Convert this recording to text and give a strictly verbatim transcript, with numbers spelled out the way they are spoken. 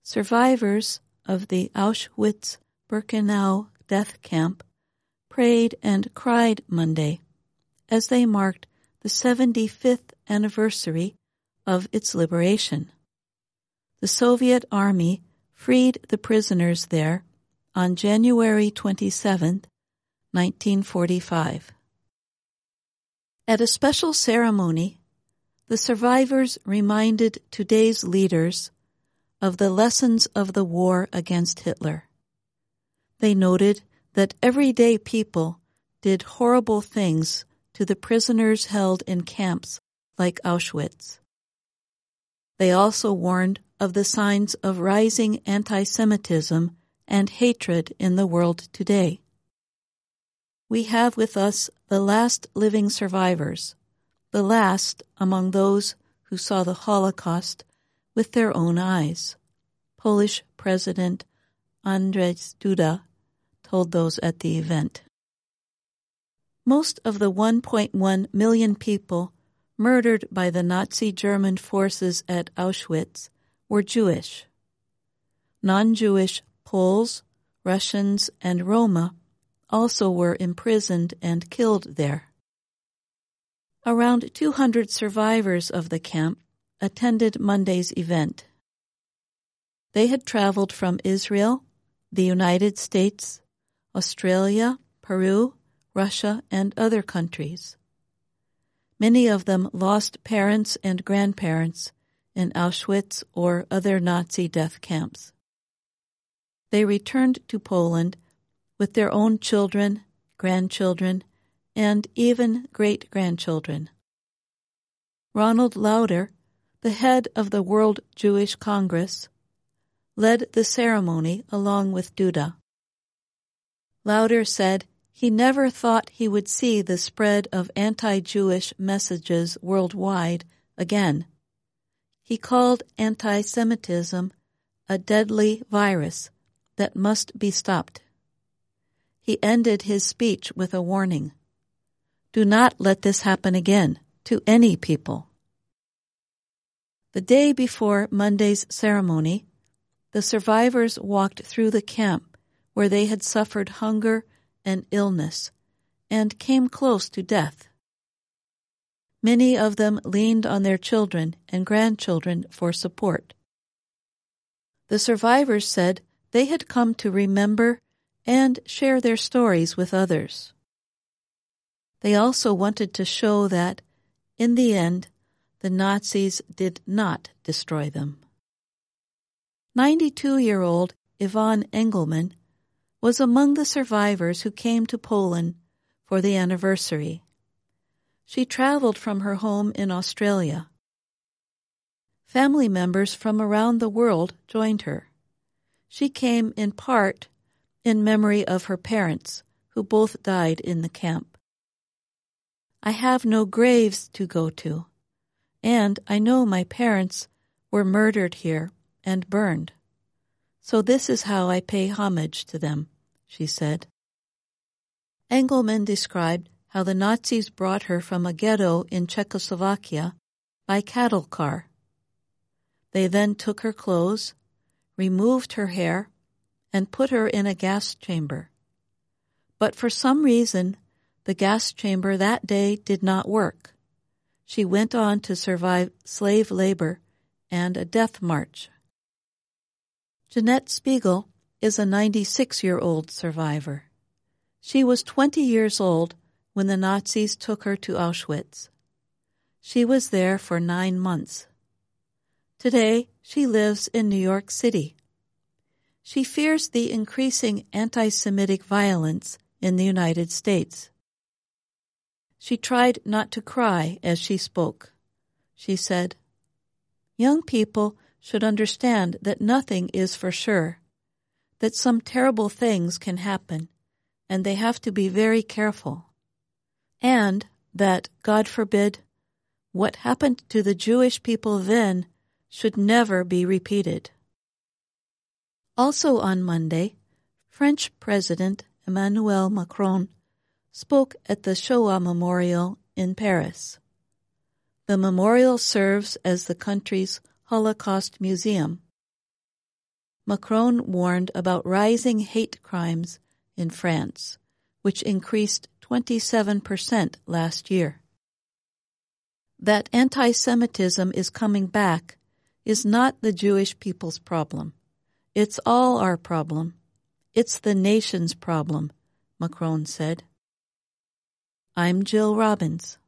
survivors of the Auschwitz-Birkenau death camp prayed and cried Monday as they marked the seventy-fifth anniversary of its liberation. The Soviet Army freed the prisoners there on January twenty-seventh, nineteen forty-five. At a special ceremony, the survivors reminded today's leaders of the lessons of the war against Hitler. They noted that everyday people did horrible things to the prisoners held in camps like Auschwitz. They also warned of the signs of rising anti-Semitism and hatred in the world today. We have with us the last living survivors, the last among those who saw the Holocaust with their own eyes, Polish President Andrzej Duda told those at the event. Most of the one point one million people murdered by the Nazi German forces at Auschwitz were Jewish. Non-Jewish Poles, Russians, and Roma also were imprisoned and killed there. Around two hundred survivors of the camp attended Monday's event. They had traveled from Israel, the United States, Australia, Peru, Russia, and other countries. Many of them lost parents and grandparents in Auschwitz or other Nazi death camps. They returned to Poland with their own children, grandchildren, and even great-grandchildren. Ronald Lauder, the head of the World Jewish Congress, led the ceremony along with Duda. Lauder said he never thought he would see the spread of anti-Jewish messages worldwide again. He called anti-Semitism a deadly virus that must be stopped. He ended his speech with a warning. Do not let this happen again to any people. The day before Monday's ceremony, the survivors walked through the camp where they had suffered hunger and illness and came close to death. Many of them leaned on their children and grandchildren for support. The survivors said they had come to remember and share their stories with others. They also wanted to show that, in the end, the Nazis did not destroy them. ninety-two-year-old Yvonne Engelman was among the survivors who came to Poland for the anniversary. She traveled from her home in Australia. Family members from around the world joined her. She came in part in memory of her parents, who both died in the camp. I have no graves to go to, and I know my parents were murdered here and burned. So this is how I pay homage to them, she said. Engelman described how the Nazis brought her from a ghetto in Czechoslovakia by cattle car. They then took her clothes, removed her hair, and put her in a gas chamber. But for some reason, the gas chamber that day did not work. She went on to survive slave labor and a death march. Jeanette Spiegel is a ninety-six-year-old survivor. She was twenty years old when the Nazis took her to Auschwitz. She was there for nine months. Today, she lives in New York City. She fears the increasing anti-Semitic violence in the United States. She tried not to cry as she spoke. She said, "Young people should understand that nothing is for sure, that some terrible things can happen, and they have to be very careful, and that, God forbid, what happened to the Jewish people then should never be repeated." Also on Monday, French President Emmanuel Macron spoke at the Shoah Memorial in Paris. The memorial serves as the country's Holocaust Museum. Macron warned about rising hate crimes in France, which increased twenty-seven percent last year. That anti-Semitism is coming back is not the Jewish people's problem. It's all our problem. It's the nation's problem, Macron said. I'm Jill Robbins.